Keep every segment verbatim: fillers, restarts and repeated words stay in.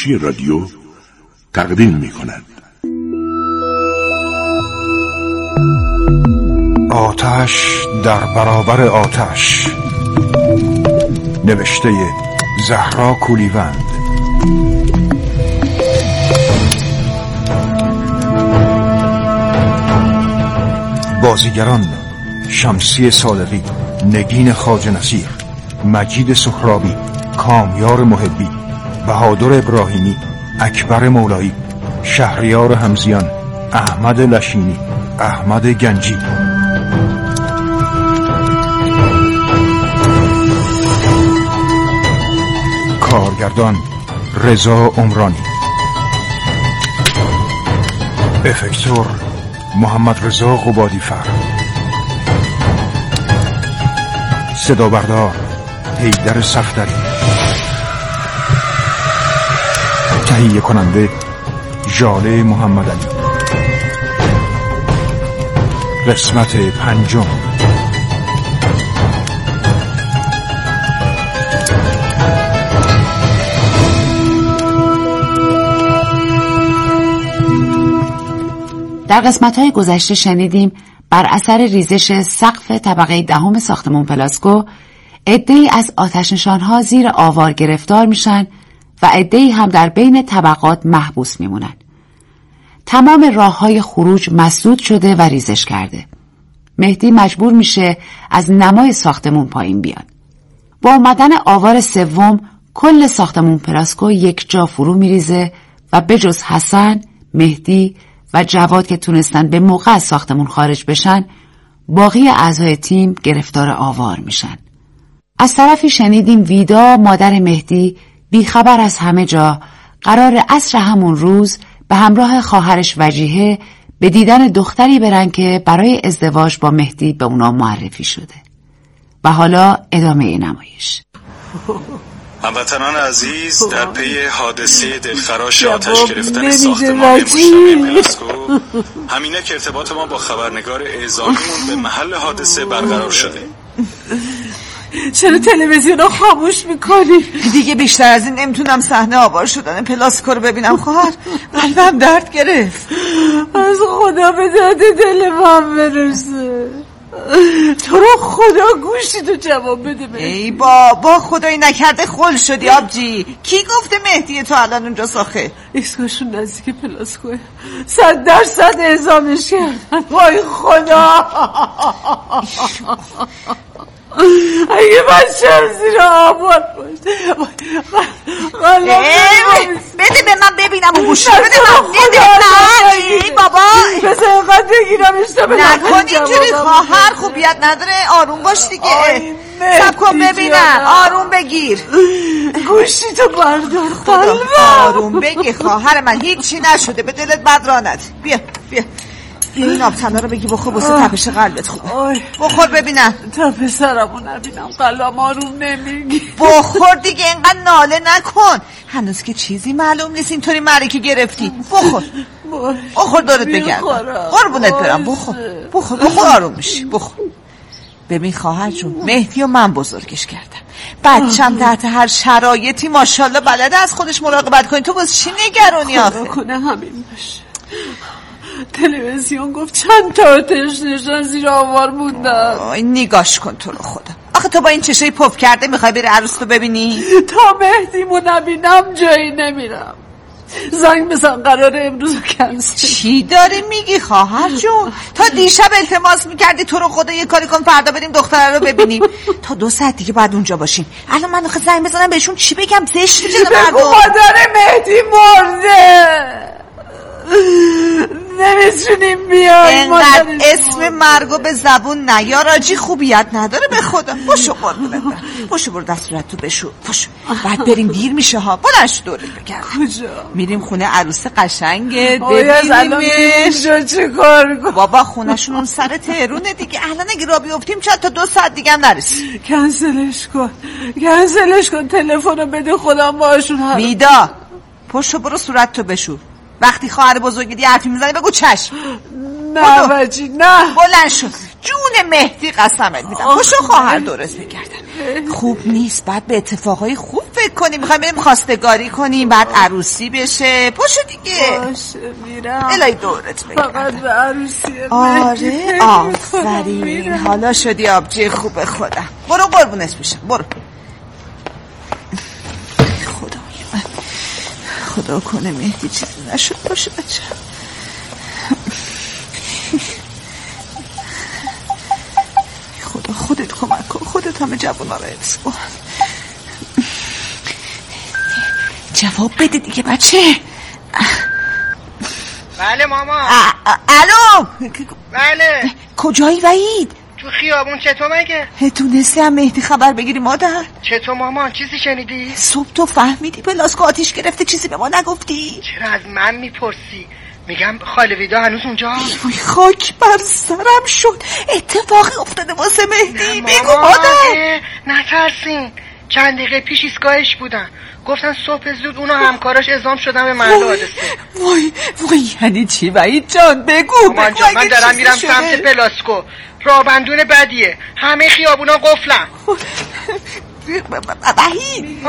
بازیچی رادیو تقدیم می کند. آتش در برابر آتش، نوشته زهرا کولیوند. بازیگران: شمسی صادقی، نگین خواجه نصیر، مجید سهرابی، کامیار محبی، بهادر ابراهیمی، اکبر مولایی، شهریار همزیان، احمد لشینی، احمد گنجی. کارگردان: رضا عمرانی. افکتور: محمد رضا قبادی‌فر. صدا بردار: حیدر صفدری. تهیه کننده: ژاله محمد علی. قسمت پنجم. در قسمت‌های گذشته شنیدیم بر اثر ریزش سقف طبقه دهم ساختمان پلاسکو عده‌ای از آتش‌نشان‌ها زیر آوار گرفتار میشن و عده‌ای هم در بین طبقات محبوس میمونن. تمام راه‌های خروج مسدود شده و ریزش کرده. مهدی مجبور میشه از نمای ساختمون پایین بیاد. با اومدن آوار سوم کل ساختمون پلاسکو یک جا فرو میریزه و بجز حسن، مهدی و جواد که تونستن به موقع از ساختمون خارج بشن، باقی اعضای تیم گرفتار آوار میشن. از طرفی شنیدیم ویدا مادر مهدی بیخبر از همه جا قرار عصر همون روز به همراه خواهرش وجیهه به دیدن دختری برن که برای ازدواج با مهدی به اونا معرفی شده. و حالا ادامه نمایش. هموطنان عزیز، در پی حادثه دلخراش آتش گرفتن ساختمان مشتبه پلاسکو، همینه که ارتباط ما با خبرنگار اعزامیمون به محل حادثه برقرار شده. چرا تلویزیون رو خاموش میکنی؟ دیگه بیشتر از این نمیتونم صحنه آوار شدن پلاسکو رو ببینم خواهر. قلبم درد گرفت. از خدا به داد دل من برسه. تو رو خدا گوشی تو جواب بده بده. ای بابا خدایی نکرده خل شدی آبجی. کی گفته مهدی تو الان اونجا ساخه؟ ایسکاشون نزدیک پلاسکوه، صد درصد اعزامش کردن. وای خدا، اگه بچه زیر آباد باشه. بده به من ببینم اون گوشی. بده من بده من. ای بابا بسه اینقدر بگیرم اشتبه نکن اینجوری خواهر. خوبیت نداره، آروم باش دیگه. سب کن ببینم، آروم بگیر. گوشی تو بردار قلبم. آروم بگی خواهر من، هیچی نشده، به دلت بد رانت. بیا بیا بیا این آبتنا رو بگی بخور واسه تپش قلبت خوبه. بخور ببینم. تا پسرمو نبینم قلبم آروم نمیگی. بخور دیگه، اینقدر ناله نکن. هنوز که چیزی معلوم نیست، اینطوری معرکه گرفتی. بخور بخور دورت بگردم. قربونت برم. بخور بخور بخور آروم میشی. بخور. ببین خواهر جون، مهدی و من بزرگش کردم. بچم تحت هر شرایطی ماشاءالله بلده از خودش مراقبت کنی. تو باز چی نگرانی آخه؟ خدا کنه همین باشه. تلویزیون گفت چند تا آتش نشان زیر آوار موندن. آی نگاش کن تو رو خدا. آخه تو با این چشای پف کرده میخوای بری عروس تو ببینی؟ تا مهدیمو نبینم جایی نمیرم. زنگ بزن قراره امروز کنسل. چی داری میگی خواهر جون؟ تا دیشب التماس میکردی تو رو خدا یه کاری کن فردا بریم دختره رو ببینیم. تا دو ساعت دیگه بعد اونجا باشیم. الان من آخه زنگ بزنم بهشون چی بگم؟ زشت میشه مردم. بگو مادر مهدی مرده، نمیتونیم بیایم. اینقدر اسم مرگو به زبون نیار آجی، خوبیت نداره به خدا. باشو قربونت برم، باشو برو دستورت تو بشو. باشو بعد بریم، دیر میشه ها. بلنش دورت بگرد. کجا؟ میریم خونه عروس قشنگه ببینیمش. چه کار کنم بابا؟ خونهشون اون سر تهرونه دیگه. الان اگه را بیفتیم چند تا دو ساعت دیگه هم نرسیم. کنسلش کن کنسلش کن. تلفنو بده خودم باشون حرف. ویدا پاشو برو صورت تو بشو. وقتی خواهر بزرگی دی حرفی میزنی بگو چشم. نه بچی نه. بلند شو. جون مهدی قسمت میدم. پاشو خواهر درست بگردم. خوب نیست، بعد به اتفاقای خوب فکر کنیم میخوایم بریم خواستگاری کنیم بعد عروسی بشه. پاشو دیگه. باشه میرم. الهی دورت بگم فقط به عروسی. آره آفرین. حالا شدی آبجی خوب خودم. برو قربونت بشم. برو. خدای من، خدا کنه مهدی چیزی نشد باشه بچه. خدا خودت کمک کن. خودت همه جوونا رو حفظ کن. جواب بده دیگه بچه. بله ماما. الو. بله. کجایی وحید؟ تو خیابون. چطور مگه؟ تونستی هم مهدی خبر بگیری مادر؟ چطور مامان؟ چیزی شنیدی؟ صبح تو فهمیدی پلاسکو آتیش گرفته چیزی به ما نگفتی؟ چرا از من میپرسی؟ میگم خاله ویدا هنوز اونجا؟ وای خاک بر سرم شد. اتفاقی افتاده واسه مهدی. بگو مادر. نترسین. چند دقیقه پیش ایستگاهش بودن. گفتن صبح زود اون و همکاراش اعزام شدن به محل حادثه. وای وای یعنی چی وحید جان؟ بگو مامان جان من دارم میرم سمت پلاسکو. رابندون بدیه. همه خیابونا قفلن. وحید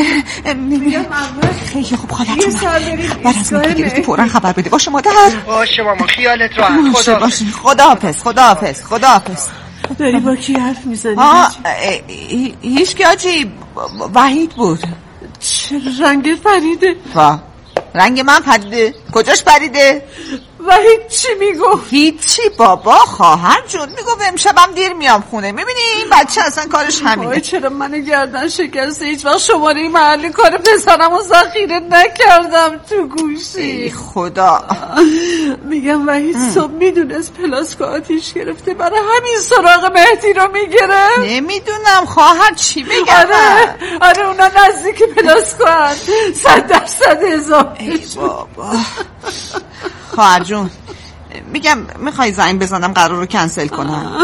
خیلی خوب خالتون بعد از مهدی گرفتی فوراً خبر بده. باشه مادر؟ باشه مامان خیالت راحت. خدا باشه. خدا حافظ. خدا حافظ. خدا حافظ. داری با کی حرف میزنی؟ هیچ که آجی وحید بود. چه رنگ پریده؟ وا رنگ من پریده؟ کجاش پریده؟ وحید چی میگو؟ هیچی بابا خواهر جون میگو امشبم دیر میام خونه. میبینی این بچه اصلا کارش همینه. وای چرا من گردن شکسته هیچ وقت شماره محلی کار پسرمو ذخیره نکردم تو گوشی. ای خدا. میگم وحید صبح میدونست پلاسکو آتیش گرفته برای همین سراغ مهدی رو میگیره. نمیدونم خواهر چی بگم. آره آره اونا نزدیک پلاسکو هست. صد درصد اضافه. ای بابا خواهر جون میگم میخوای زنگ بزنم قرار رو کنسل کنم؟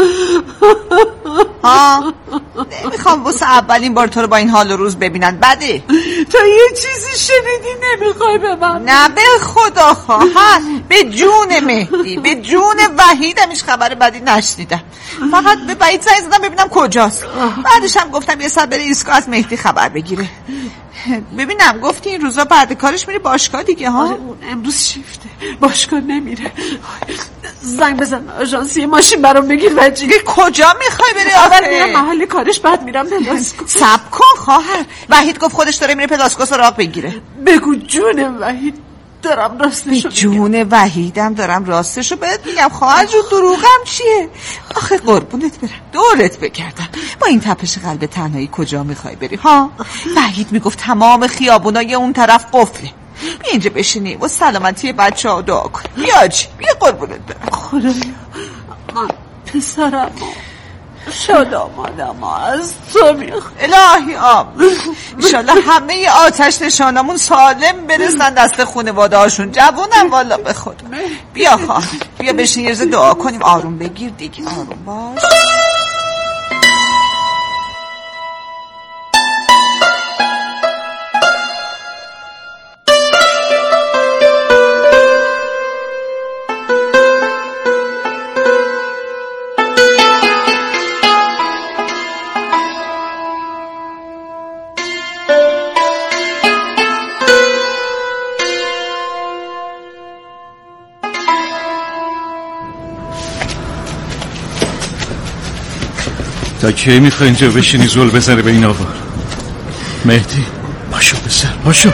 ها نمیخوام واسه اولین بار تو رو با این حال و روز ببینن. بده تو یه چیزی شنیدی نمیخوای به من؟ نه به خدا خواهر به جون مهدی به جون وحیدم هیچ خبر بدی نشنیدم. فقط به وحید زنگ زدم ببینم کجاست. بعدش هم گفتم یه سر بره ایستگاه از مهدی خبر بگیره. ببینم گفتی این روزا بعد کارش میری باشگاه دیگه ها؟ آره اون امروز شیفته باشگاه نمیره. زنگ بزن آژانسی ماشین برام بگیر وجی. کجا میخوای بری آخه؟ اول میرم محل کارش بعد میرم پلاسکو. صبر کن خواهر وحید گفت خودش داره میره پلاسکو سراغ بگیره. بگو جون وحید دارم راستشو به جون وحیدم دارم راستشو بهت میگم. خواهر جون دروغم چیه؟ آخه قربونت برم دورت بگردم با این تپش قلب تنهایی کجا میخوای بری ها؟ وحید میگفت تمام خیابونای اون طرف قفله. بیا اینجا بشینی و سلامتی بچه ها دعا کن. بیا جی بیا قربونت برم. خدایا من پسرم شاد آمادم از تو میخوام. الهی آمین. انشالله همه آتش نشانمون سالم برسن دست خانواده هاشون. جوونم والا به خدا. بیا خواهر بیا بشین یه دعا کنیم. آروم بگیر دیگه آروم باش. تا کی میخوای اینجا بشینی زل بزنه به این آوار؟ مهدی پاشو بسر پاشو.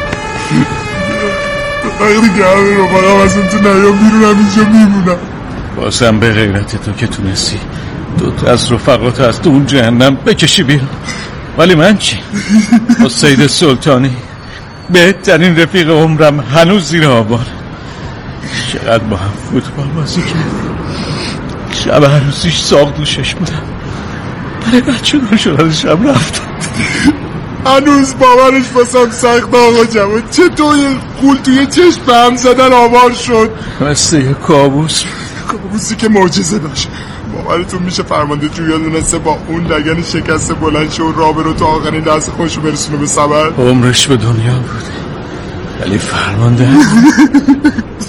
وقتی که همه رو باقم از اون تو نیا بیرونم اینجا میمونم. بازم به غیرت تو که تونستی دوتا از رفقات از تو اون جهنم بکشی بیرون. ولی من چی؟ با سید سلطانی بهترین رفیق عمرم هنوز زیر آوار. چقدر با هم فوتبال بازی کرد. شب عروسیش ساق دوشش بودم. برای بچه دار شدنش هم رفتم. هنوز باورش باسم سخت آقا جواد. چطور یه قول توی چشم به هم زدن آوار شد؟ مثل یه کابوس. کابوسی که معجزه داشت. باورتون میشه فرمانده جویا دونسته با اون لگن شکسته بلند شه و رابر رو تا آخرین لحظه خودشو برسونه به سبر؟ عمرش به دنیا بود ولی فرمانده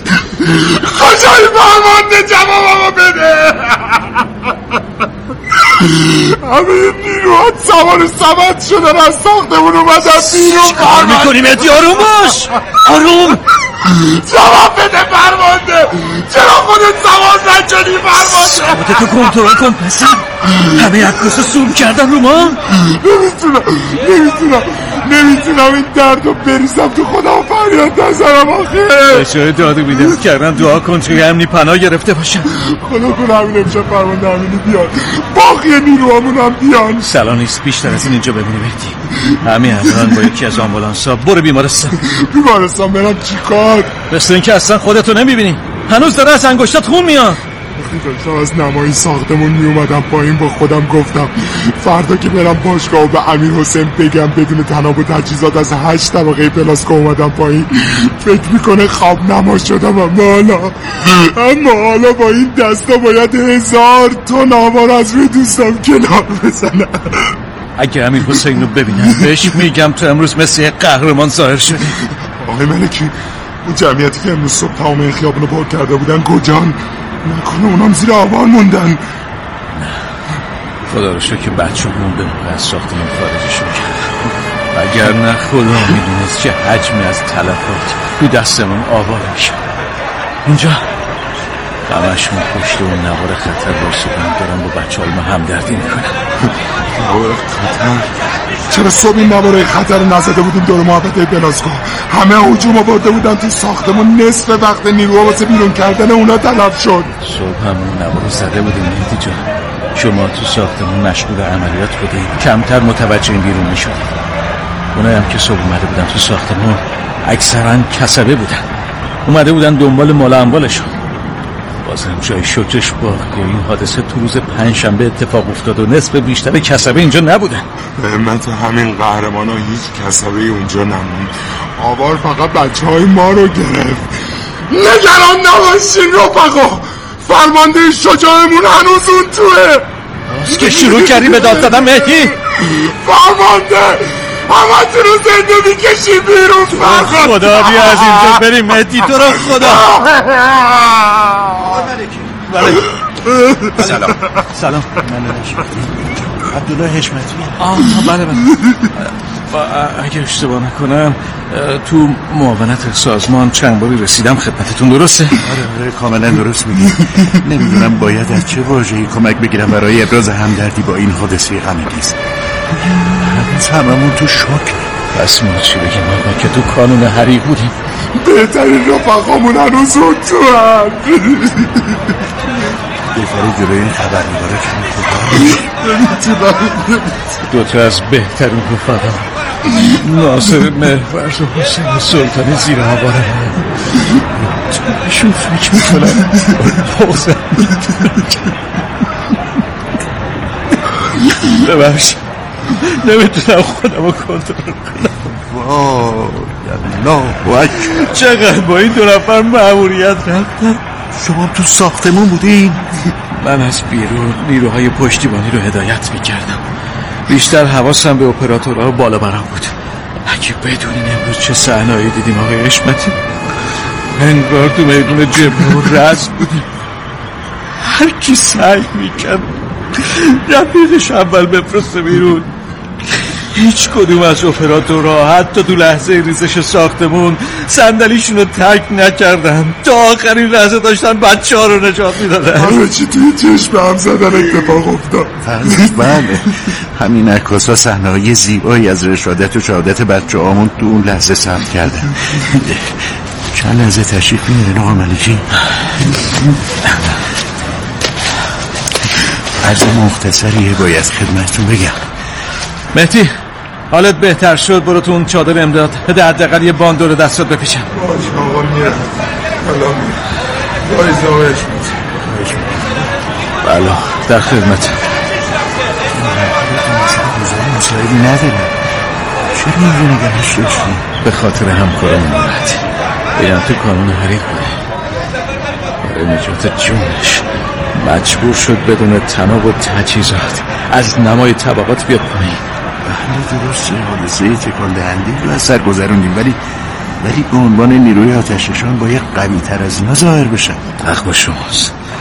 کجای فرمانده؟ جواب آقا بده. همه نیروها سوار سبد شدن از ساختمون اومدن بیرون. چیکار میکنی مهدی؟ آروم باش، آروم. جواب بده فرمانده، چرا خودت سوار نشدی فرمانده؟ خودتو کنترل کن پسر، همه عکاسا سوم کردن رو ما. نمیتونم نمیتونم نمیتونم این درد رو بریزم تو خودم فریاد نزنم آخه. بچه‌های داد و بیداد کردن، دعا کن توی امنی پناه گرفته باشن. خدا کنه همین امشب فرمانده امینی بیاد، باقی نیروهامون هم بیان. سلام نیست بیشتر از این اینجا ببینی مهدی. همین الان با یکی از آمبولانس‌ها برو بیمارستان. بیمارستان برم چیکار؟ مثل اینکه اصلا خودتو نمیبینی، هنوز داره از انگشتات خون میاد. وقتی داشتم از نمایی ساختمون می اومدم پایین با خودم گفتم فردا که برم باشگاه و به امیر حسین بگم بدون تناب و تجهیزات از هشت طبقه پلاسکو اومدم پایین، فکر میکنه خواب نما شدم. اما حالا اما حالا با این دستا باید هزار تن آوار از روی دوستم کنار بزنم. اگه امیر حسین رو ببینم بهش میگم تو امروز مثل یک قهرمان ظاهر شدی. آقای ملکی، اون جمعیتی که امروز صبح تمام این خیابونو پر کرده بودن کجان؟ نکنه اونام زیر آوار موندن؟ نه خدا رو شکر که بچه مونده موقع از ساختمان خارجشون کرد، اگر نه خدا میدونست چه حجمی از تلفات تو دستمون آوار میشه. اینجا همشون پشت اون نوار خطر باشدن، دارن با بچه های ما همدردی میکنن. نوار خطر؟ چرا صبح این نواره خطر رو نزده بودیم دور محبته پلاسکو؟ همه هجوم آورده بودن تو ساختمون، نصف وقت نیروها واسه بیرون کردن اونا تلف شد. صبح همون نوار رو زده بودیم مهدی جان، شما تو ساختمون مشغول عملیات بودید، کمتر متوجه این بیرون میشد. اونایی هم که صبح اومده بودن تو ساختمون اکثرا کسبه بودن، اومده بودن دنبال مال اموالشون. بازم جای شکرش با این حادثه تو روز پنجشنبه اتفاق افتاد و نصف بیشتر کسبه اینجا نبودن. من تو همین قهرمان ها هیچ کسبه اونجا نموند، آوار فقط بچه های ما رو گرفت. نگران نباشین رفقا، فرمانده شجاعمون هنوز اون توه. باز که شروع کردی به داد زدن مهدی؟ فرمانده همه تو رو زنده میکشی بیرون. فرمانده خدا بیا از اینجا بریم مهدی، تو رو خدا. بله سلام. سلام من عبدالله حشمتی. آه بله بله. اگه اشتباه نکنم تو معاونت سازمان چند باری رسیدم خدمتتون، درسته؟ آره آره کاملا درست میگی. نمیدونم باید از چه واژه‌ای کمک بگیرم برای ابراز همدردی با این حادثه غم‌انگیز. هنوز هممون تو شوک. پس ما چی بگیم آقا که تو کانون حریق بودیم؟ بهترین رفقامون هنوز اون تو هم. بهتره جلوی این خبر نگاره کنیم. دو تا از بهترین رفقا ناصر مهرورز و حسین سلطانی زیر آواره تو بهشون فکر میکنم بازم ببخش نمیتونم خودم رو کنترل کنم. وای الله اکبر، چقدر با این دو نفر مأموریت رفتم. شما تو ساختمون بودین؟ من از بیرون نیروهای پشتیبانی رو هدایت میکردم، بیشتر حواسم به اپراتورها بالا برام بود. اگه بدونین امروز چه صحنه‌ای دیدیم آقای حشمتی، انگار تو میدون جبهه و رزم بودیم. هر کی سعی میکرد رفیقش اول بفرسته بیرون، هیچ کدوم از اپراتورها حتی تو لحظه ریزش ساختمون صندلیشون رو ترک نکردن، تا آخرین لحظه داشتن بچه ها رو نجات میدادن. همه چی توی چشم هم زدن اتفاق افتاد. بله همین عکاسا صحنه‌های زیبایی از رشادت و شهادت بچه هامون تو اون لحظه ثبت کردن. چند لحظه تشریف میارین آقا ملکی؟ عرض مختصریه باید خدمتتون بگم. مهدی حالت بهتر شد، برو تو اون چادر امداد بده، حداقل یه باند دور دستات بپیچم. باش آقا میرم. سلام بایز آقا حشمت. بله در خدمت. مسائلی ندارم، چرا اینجا نگهش داشتیم؟ به خاطر همکارمون مرد بیان تو کانون حریق بوده، برای نجات جونش مجبور شد بدون تناب و تجهیزات از نمای طبقات بیاد پایین. بله درسته، حادثه تکان دهنده رو از سر گذروندیم، ولی ولی به عنوان نیروی آتش‌نشان باید قوی تر از اینا ظاهر بشن. حق با شماست،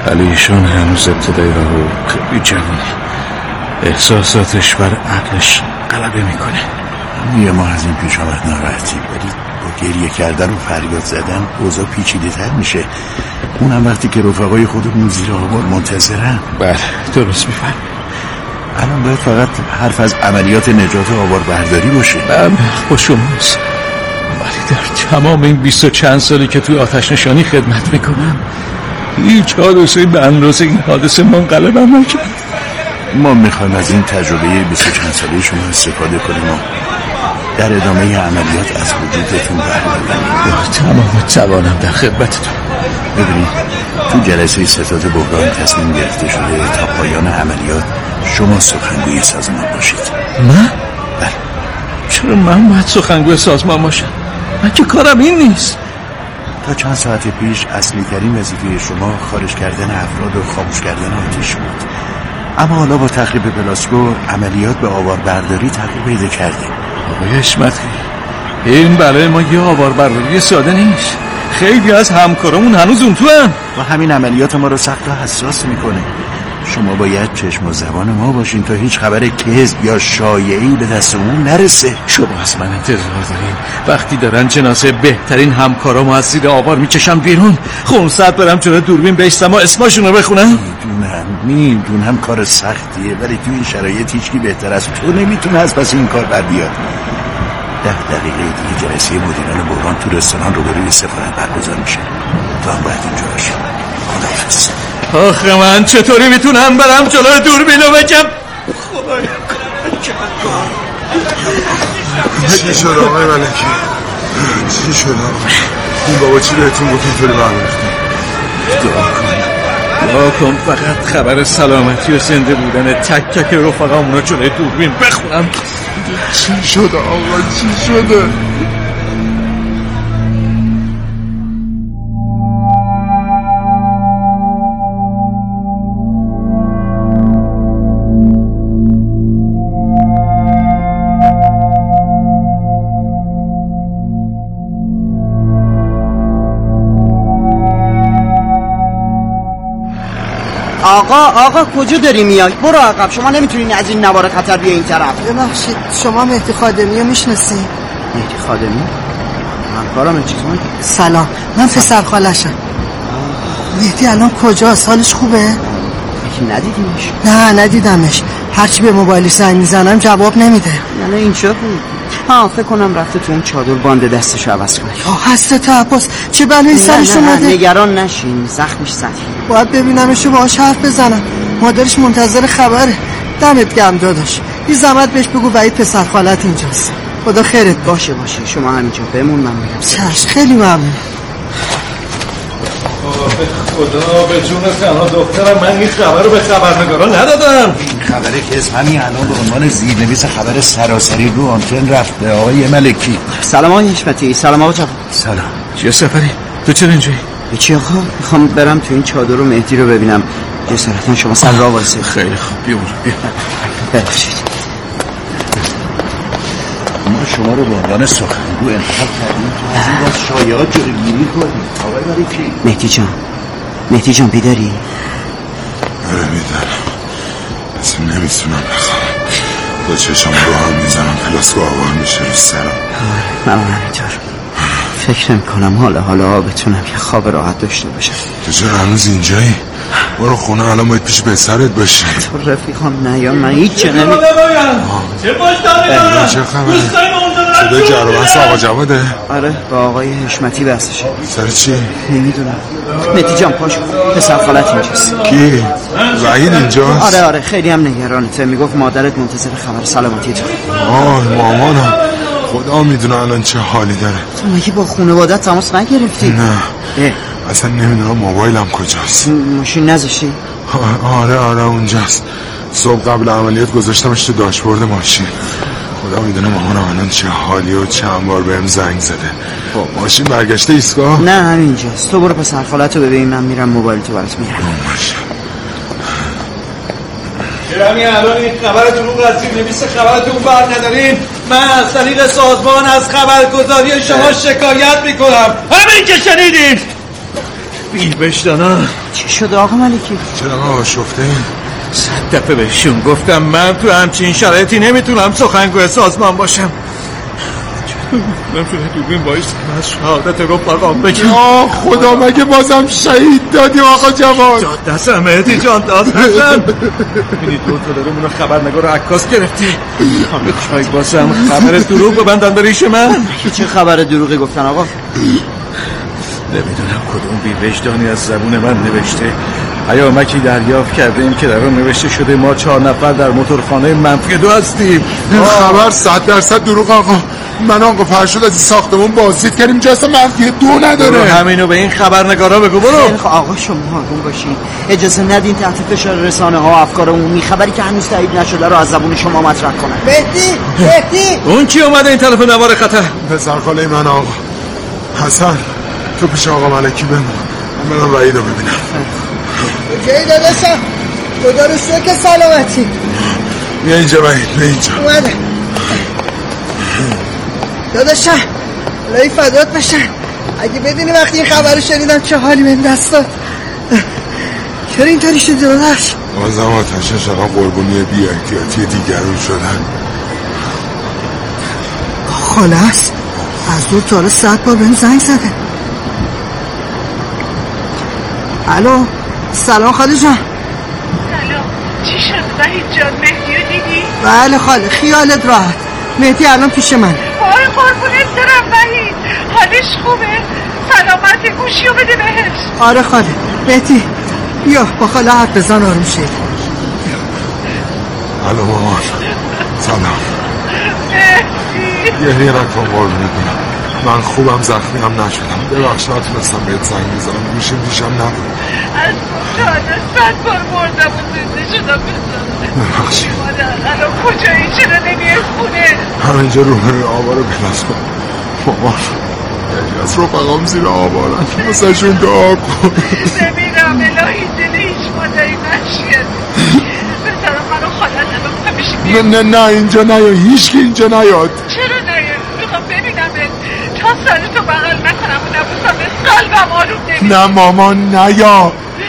ولی ایشون هنوز ابتدای راهو خیلی جوونه. احساساتش بر عقلش غلبه میکنه. یه ماه از این پیش آمد ناراحتی، ولی با گریه کردن و فریاد زدن اوضاع پیچیده تر میشه. اونم وقتی که رفقای خودمون زیر آوار منتظرن. بله درست میفهم. الان باید فقط حرف از عملیات نجات آوار برداری باشه. بله خوش اومدید. ولی در تمام این بیست و چند سالی که توی آتش نشانی خدمت میکنم هیچ حادثه به اندازه این حادثه منقلبم نکرد. ما میخوایم از این تجربه بیست و چند ساله شما استفاده کنیم و در ادامه عملیات از وجودتون بهره ببریم. تمام توانم در خدمتتون. ببینید تو جلسه ستاد بحران تصمیم گرفته شده تا پایان عملیات شما سخنگوی سازمان باشید. من؟ بله. چرا من باید سخنگوی سازمان باشم؟ من که کارم این نیست. تا چند ساعت پیش اصلی ترین وظیفه شما خارج کردن افراد و خاموش کردن آتش بود، اما حالا با تخریب پلاسکو عملیات به آوار برداری تغییر پیدا کرده. آقای حشمتی، این برای ما یه آوار برداری ساده نیست. خیلی از همکارامون هنوز اون تو هم و همین عملیات ما رو سخت و حساس میکنه. شما باید چشم و زبان ما باشین تا هیچ خبر کذب یا شایعی به دستمون نرسه. شما از من انتظار دارین وقتی دارن جنازه بهترین همکارامو از زیر آوار میکشم بیرون خونسرد برم جلوی دوربین بیستم و اسمشون رو بخونم؟ میدونم میدونم کار سختیه، ولی تو این شرایط هیچکی بهتر از تو نمیتونه از پس این کار بر بیاد. ده دقیقه دیگه جلسه مدیران بحران تو رستوران روبروی سفارت برگزار میشه. تو هم باید اینجا باشی. خداحافظ. آخه من چطوری میتونم برم جلوی دوربینو بگم؟ خدایا چی شد آقای ملکی؟ چی شد آقا؟ این بابا چی بهتون گفت اینطوری برمیختیم؟ دعا کن دعا کن فقط خبر سلامتی و زنده بودن تک تک رفقامونو جلوی دوربین بخونم. چی شد آقا چی شده؟ آقا آقا کجا داری میای؟ برو عقب، شما نمیتونین از این نوار خطر بیا این طرف. ببخشید شما مهدی خادمی رو میشناسی؟ مهدی خادمی؟ همکارم چیزمان. سلام، من پسر خالشم. مهدی الان کجاست؟ حالش خوبه؟ یکی ندیدیمش؟ نه ندیدمش، هرچی به موبایلی زنگ میزنم جواب نمیده. نه اینجا بود. ها فکر کنم رفته تو اون چادر باند دستشو عوض کنه. آه هسته تا عباس چه بلایی سرش اومده؟ نگران نشین، زخمش سطحی. باید ببینمش و باهاش حرف بزنم. مادرش منتظر خبره. دمت گرم داداش، این زحمت بهش بگو وحید پسر خالت اینجاست. خدا خیرت باشه باشه شما همینجا بمون، من میرم. چشم خیلی ممنون. خدا به جون تنها دخترم من این خبر رو به خبرنگارا ندادم. خبر کذب همین الان به عنوان زیرنویس خبر سراسری رو آنتن رفته. آقای ملکی سلام آقای حشمتی. سلام آقا جان. سلام. چیه سفری؟ تو چرا اینجایی؟ چی آقا؟ میخوام برم تو این چادر رو مهدی رو ببینم. جسارتا شما سر راه وایسید. خیلی خوب بیا برو بیا. ببخشید ما شما رو به عنوان سخنگو انتخاب کردیم تا از این باز شایعات جلوگیری کنیم. آقای ملکی. مهدی جان مهدی جان بیداری؟ آره بیدارم، اصلا نمیتونم بخوام. با چشم رو هم میزنم پلاسکو آوار میشه رو سرم. من همینطور فکر نمی کنم حالا حالا بتونم یه خواب راحت داشته باشم. تو چرا هنوز اینجایی؟ برو خونه، الان باید پیش بهترت باشی. تو رفیقان نیان، من هیچ چه نمی چه باشتانی دارم؟ چه خبره؟ صدای جروبست آقا جواده؟ آره با آقای حشمتی بستشه. سر چی؟ نمیدونم. مهدی جان پاش پسر خالت اینجاست. کی؟ وحید اینجاست؟ آره آره خیلی هم نگرانته، میگفت مادرت منتظر خبر سلامتی تو. آه مامانم، خدا میدونه الان چه حالی داره. تو مگه با خانواده‌ات تماس نگرفتی؟ نه اه. اصلا نمیدونم موبایلم کجاست. ماشین نذاشتی؟ آره آره اونجاست. صبح قبل عملیات گذاشتمش تو داشبورد ماشین. خدا میدونه مامانم الان چه حالی و چند بار بهم زنگ زده. ماشین برگشته ایستگاه؟ نه همینجاست. تو برو پسر خالتو ببین، من میرم موبایل تو برات میارم. باشه. چرا همین الان این خبرتون رو از زیرنویس خبرتون بر ندارین؟ من از طریق سازمان از خبرگزاری شما شکایت میکنم. همین که شنیدین. بی وجدانا. چی شده آقا ملکی؟ چرا آشفته این؟ صد دفعه بهشون گفتم من تو همچین شرایطی نمیتونم سخنگوی سازمان باشم. نمیتونه دوربین بایست از شهادت رفقام بگم. یا خدا مگه بازم شهید دادی آقا جواد؟ داد دستم مهدی جان، داد دستم. بینید دو تا دارمون رو خبرنگار عکاس گرفتی. میخوای بازم خبر دروغ ببندن به ریش من؟ چه خبر دروغی گفتن آقا؟ نمیدونم کدوم بی وجدانی از زبون من نوشته. پیامکی دریافت کردیم که در اون نوشته شده ما چهار نفر در موتورخانه منفی دو هستیم. این خبر صد درصد دروغ آقا. من آقا فرشاد از این ساختمون بازدید کردیم جا اصلا منفی دو نداره. همینو به این خبرنگارا بگو. برو. آقا شما آروم باشین، اجازه ندین تحت فشار رسانه ها افکار عمومی خبری که هنوز تایید نشده رو از زبون شما مطرح کنن. مهدی مهدی اون کی اومده این طرف نوار خطر؟ پسر خاله من آقا حسن. تو پیش آقا ملکی بمون، من برم وحید رو ببینم. کجایی داداشم؟ خدا رو شکر سلامتی. بیا اینجا وحید، بیا اینجا. اومده داداشم، لای فدات بشن. اگه بدونی وقتی این خبر رو شنیدم چه حالی بهم دست داد. چرا اینطوری شدی داداش؟ بازم آتش شما قربونی بی احتیاطی دیگرون شدن. خاله هست از دور تا حالا صد بار بهم زنگ زده. الو سلام خاله جان. سلام، چی شد وحید جان؟ مهدی رو دیدی؟ بله خاله، خیالت راحت، مهدی الان پیش من. وای قربونت برم وحید، حالش خوبه؟ سلامت، گوشی رو بده بهش. آره خاله. مهدی بیا با خاله حرف بزن آروم شید. الو مامان سلام. مهدی گریه نکن قربونت برم، من خوبم، زخمی هم نشدم. ببخش نتونستم بهت زنگ بزنم، گوشیم پیشم نبود. از تو تا صد بار مردم و زنده شدم. ببخشید. الان کجایی؟ چرا نمیای خونه؟ همینجا روبروی آبا رو بلاس کن مامان. یکی از رفقام زیر آبارن، واسه شون دعا کن. نمیرم الهی، دل هیچ مادری نشید. بذارم منو خالت الان همیشه. نه نه نه اینجا نیا، هیچ که اینجا نیاد. چرا نیاد؟ میخوام ببینم تا سرتو بغل نکنم و نبوسم به قلبم آروم نمیشه. نه مامان نیا.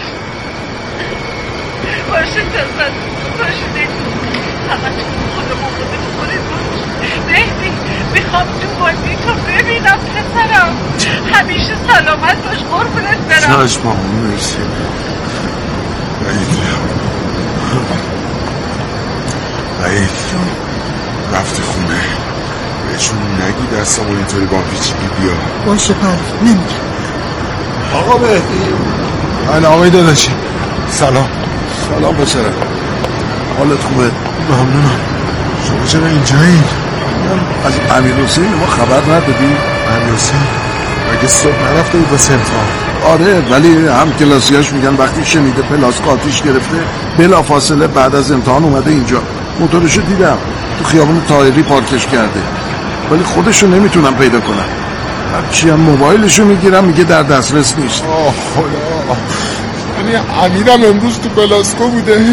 باشه تازد باشه نمی همه تو خدا مواظب خودت باش. مهدی میخوام تو بازی تو ببینم پسرم، همیشه سلامت باش قربونت برم. چشم مامان مرسی. وحید وحید رفتی خونه، بهشون نگی دستم اینطوری با پیچیدی بیا. باشه پرد نمیگم. آقا مهدی. بله آقای داداشی. سلام. سلام پسرم، حالت خوبه؟ ممنونم. شما چرا اینجایی؟ از امیر حسین ما خبر ندادی؟ امیر حسین مگه صبح نرفته بود واسه امتحان؟ آره ولی هم کلاسیاش میگن وقتی شنیده پلاسکو آتیش گرفته بلا فاصله بعد از امتحان اومده اینجا. موتورشو دیدم تو خیابون طاهری پارکش کرده، ولی خودشو نمیتونم پیدا کنم. هرچی هم موبایلشو میگیرم میگه در دسترس نیست. آه خدا، یعنی امیرم امروز تو پلاسکو بوده.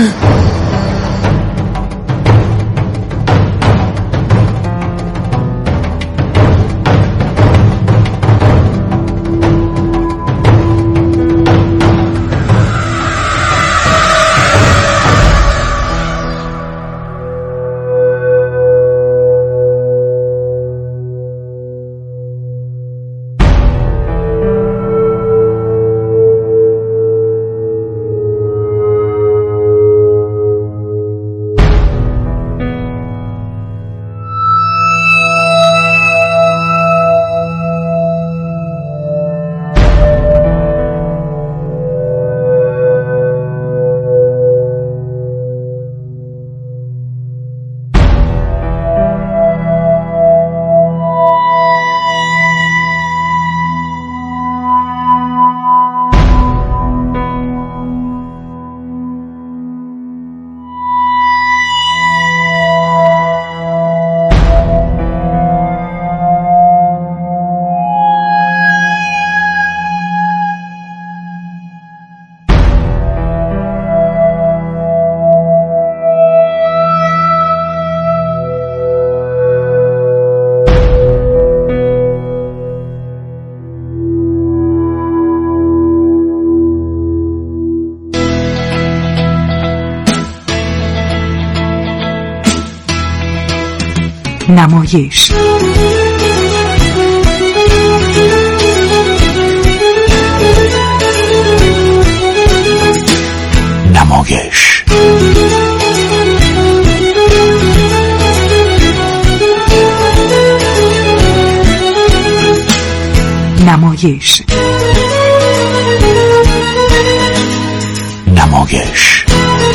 نمایش. نمایش نمایش نمایش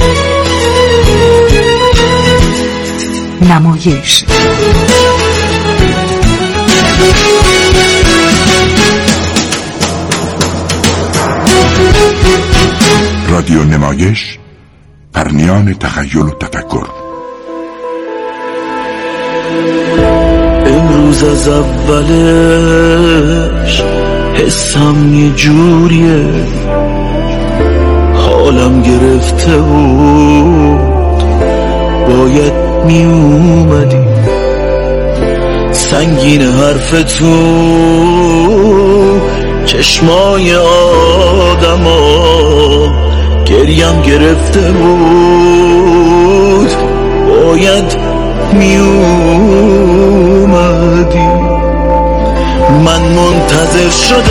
نمایش رادیو نمایش، پرنیان تخیل و تفکر. امروز از اولش حسم یه جوریه، حالم گرفته بود باید می اومدی، سنگین حرف تو چشمای آدما گریم گرفته بود باید می اومدی. من منتظر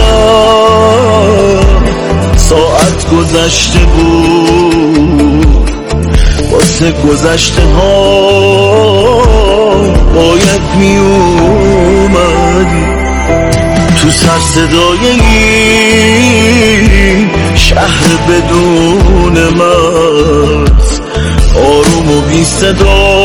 شدم ساعت گذشته بود، واسه گذشته ها باید می اومدی. تو سر صدای این شهر بدون مرز آروم و بی صدا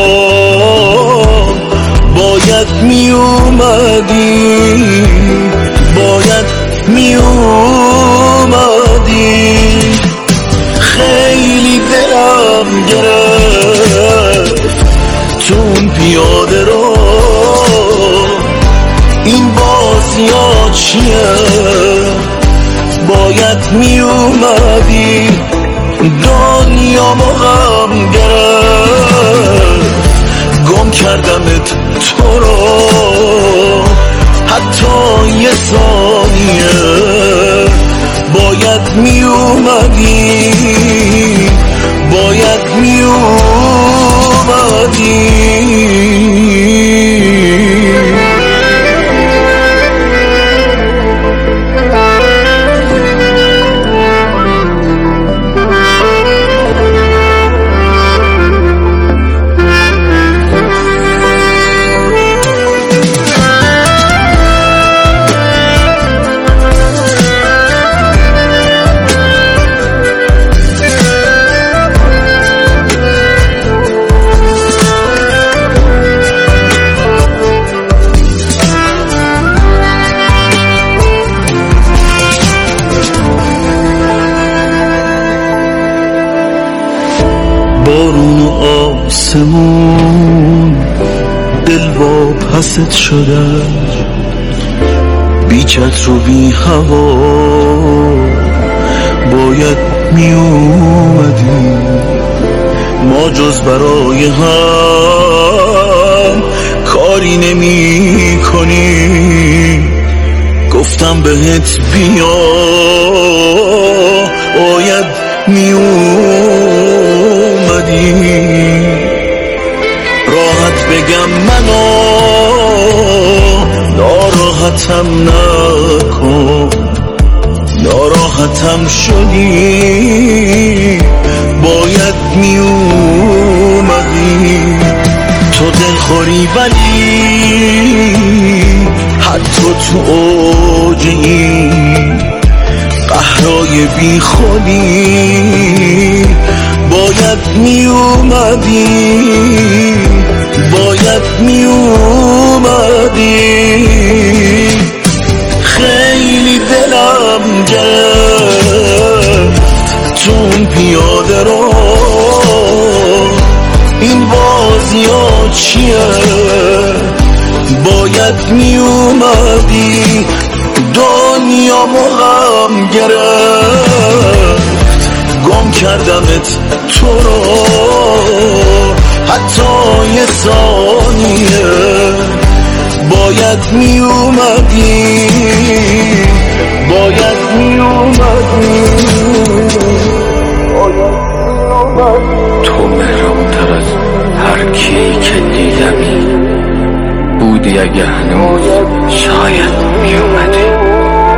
باید می اومدی، باید می اومدی. خیلی دلم گرفت تو اون پیاده رو، این بازی ها چیه باید می اومدی. دنیا غم گرفت گم کردمت تو رو، حتی یه ثانیه باید می اومدی، باید می اومدی. بارون و آسمون دل با پست شدن، بی چتر و بی هوا باید می اومدی. ما جز برای هم کاری نمی کنی، گفتم بهت بیا باید می اومدی. راحت بگم منو ناراحتم نکن، ناراحتم شدی باید می اومدی. تو دلخوری ولی حتی تو اوج این قهرای بی خودی باید می اومدی، باید می اومدی. خیلی دلم گرفت تو اون پیاده رو، این بازی ها چیه باید می اومدی. دنیا غم گرفت گم کردمت تو رو، حتی یه ثانیه باید می اومدی، باید می اومدی. تو مهربونتر از هر کی که دیدمی، اگه هنوز شاید میومد.